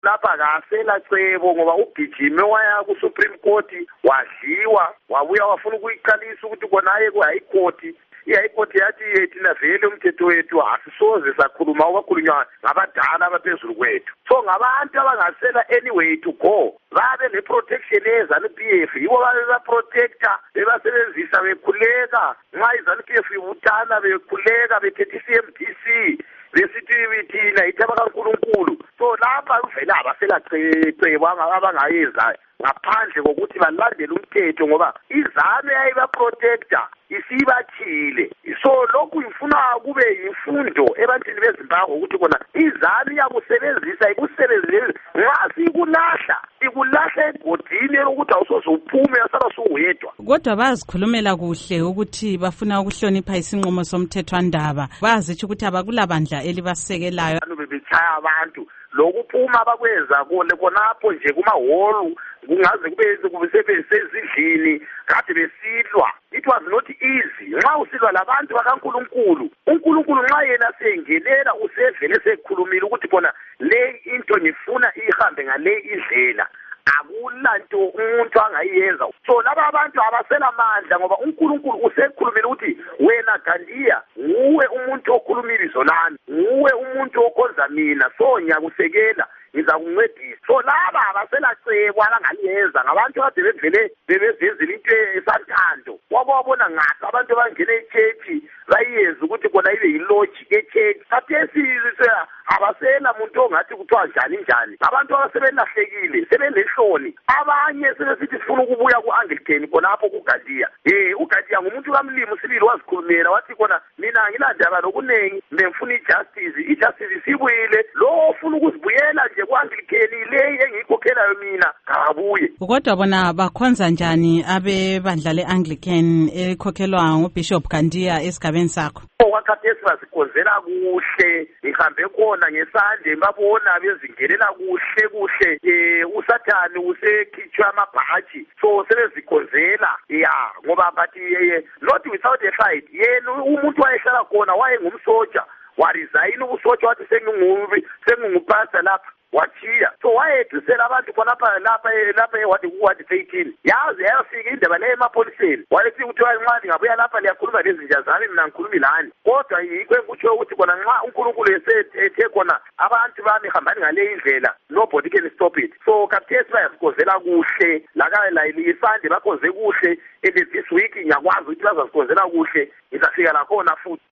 lapha kasela cebo ngoba ugijime waya ku Supreme Court wadliwa wabuya wafuna ukuyiqalisa ukuthi konaye ku High Court. I-High Court yathi thina vele umthetho wethu asisoze sakhuluma okukhulunywa ngabadala abaphezulu kwethu. So ngabantu abangasela anyway to go babe le protection yeZANU-PF yibo babe protector bebasebenzisa bekhuleka nxa iZANU-PF ibutana bekhuleka bethethe iCMDC besithi thina ithaba kaNkulunkulu. So lapha uvela abasela cebo abangayenza ngaphandle kokuthi balandele umthetho ngoba iZANU yayiba protector isibathile. So lokhu ifuna kube imfundo ebantwini beZimbabwe ukuthi kona iZANU yakusebenzisa ikusebenzise nxa ikulahla egodini lokuthi awusoze uphume yasala suwedwa. Kodwa bazikhulumela kuhle ukuthi bafuna ukuhlonipha isinqumo somthethwandaba. Bazithi ukuthi abakulabandla elibasekelayo. Bebechaya abantu lokuphuma bakwenza khonapho nje kumahholo kungaze kube sebesezidlini kade besilwa. It was not easy. Nxa usilwa labantu bakaNkulunkulu, uNkulunkulu nxa yena sengelela usevele sekhulumile ukuthi bona le into ngifuna ihambe ngale indlela, akulanto umuntu angayenza. So laba abantu abasela amandla ngoba uNkulunkulu usekhulumile ukuthi wena Gandia nguwe umuntu okhulumile izolami, nguwe umuntu okhonza mina, so ngiyakusekela ngizakuncedisa. So laba abasela cebo abangaliyenza ngabantu kade bevele bebezenzile into esantando. Wabona ngathi abantu bangena eChurch bayenza ukuthi kona ibe yiloji eChurch. Kathesi abasela umuntu ongathi kuthiwa njani abantu abasebelahlekile sebenehloni. Abanye sebesithi sifuna ukubuya ku-Anglican khonapho kuGandia. uGandia ngumuntu kamlimi sibili wazikhulumela wathi kona mina ngilandaba lokunengi ngifuna ijustice sibuyile lo ofuna ukuzibuyela nje ku-Anglican le engiyikhokhelayo mina akabuye. Kodwa bona bakhonza njani abebandla le-Anglican elikhokhelwa nguBishop Gandia esigabeni sakho? Wakhathesi basikhonzela kuhle, ngihambe khona ngesande babona bezingelela kuhle uSathane usekhitshwa amabhaji. So sebezikhonzela ngoba bathi not without a fight. Yena umuntu wayehlala khona wayengumsoja waresign ubusoja wathi sengingupasta lapha wachiya. So wayethusela abantu lapha wathi 18 yaze yafika indaba le emapoliseni wayethi ukuthi nxa ngabuya lapha liyakhuluma lezinja zami mina ngikhulumi lani. Kodwa yikho enkutsho ukuthi kona nxa uNkulunkulu esethe kona abantu bami hambani ngale indlela nobody can stop it. So kathesi bayasikhonzela kuhle la isande bakhonze kuhle and this week ngiyakwazi ukuthi bazazikhonzela kuhle ngizafika la khona futhi.